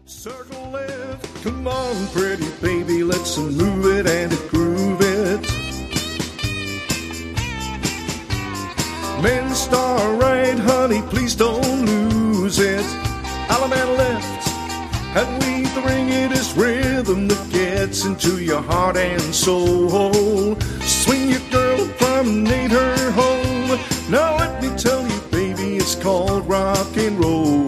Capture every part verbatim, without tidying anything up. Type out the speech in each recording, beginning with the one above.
Circle left, come on, pretty baby, let's move it and groove it. Men star right, honey, please don't lose it. Alabama left, and we the ring, it is rhythm that gets into your heart and soul. Swing your girl, promenade her home. Now let me tell you, baby, it's called rock and roll.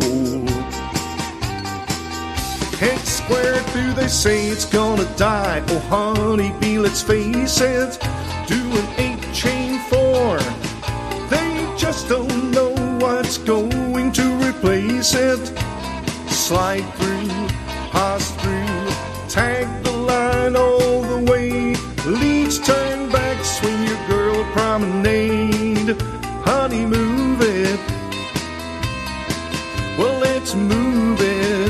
Head square through, they say it's gonna die. Oh, honey bee, let's face it. Do an eight chain four. They just don't know what's going to replace it. Slide through, pass through, tag the line all the way. Leads turn back, swing your girl promenade. Honey, move it. Well, let's move it.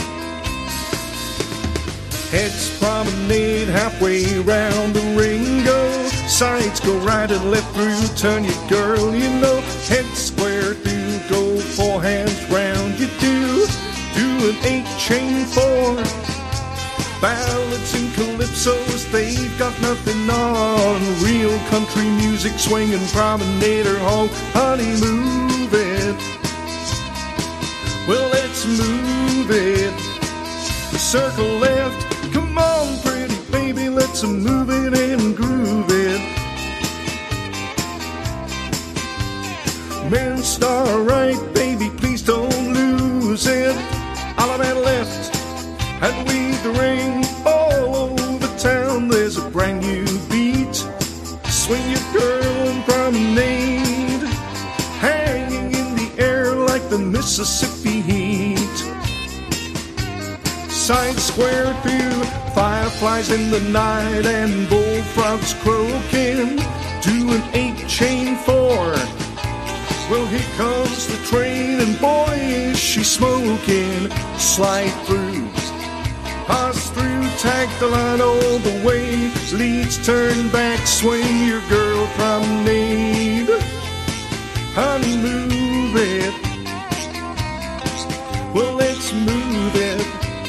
Heads promenade halfway round the ring, go. Sides go right and left through, turn your girl, you know. Head square through, go four hands round, you do. Do an eight chain four. Ballads and calypsos, they've got nothing on. Real country music swinging promenade her home. Honey, move it. Well, let's move it. Circle left. Come on, pretty baby, let's move it and groove it. Men star right, baby, please don't lose it. Alabama left, and we the ring. All over town, there's a brand new beat. Swing your girl and promenade, hanging in the air like the Mississippi heat. Side square through, fireflies in the night and bullfrogs croaking. Do an eight chain four. Well, here comes the train and boy is she smoking. Slide through, pass through, tag the line all the way. Leads turn back, swing your girl promenade. Honey, move it. Well, let's move it.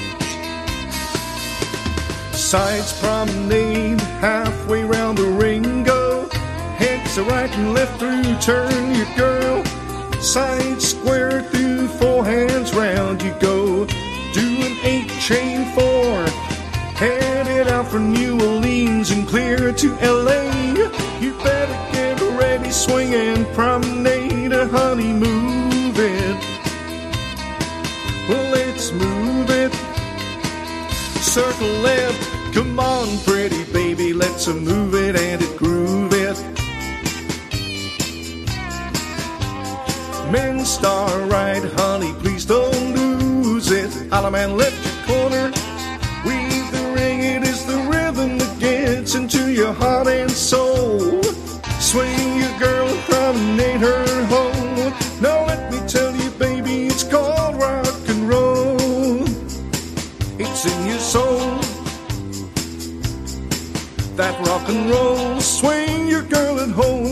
Sides promenade, halfway round the ring, go. Heads are right and left through, turn your girl. Side square through, four hands round you go. Do an eight chain four. Headed out for New Orleans and clear to L A. You better get ready, swing and promenade. Honey, move it. Well, let's move it. Circle left. Come on, pretty baby, let's move it and groove it. Men star right, honey, please don't lose it. Alabama left your corner, weave the ring, it is the rhythm that gets into your heart and soul. Swing your girl, promenade her home. Now let me tell you, baby, it's called rock and roll. It's in your soul. That rock and roll, swing your girl at home.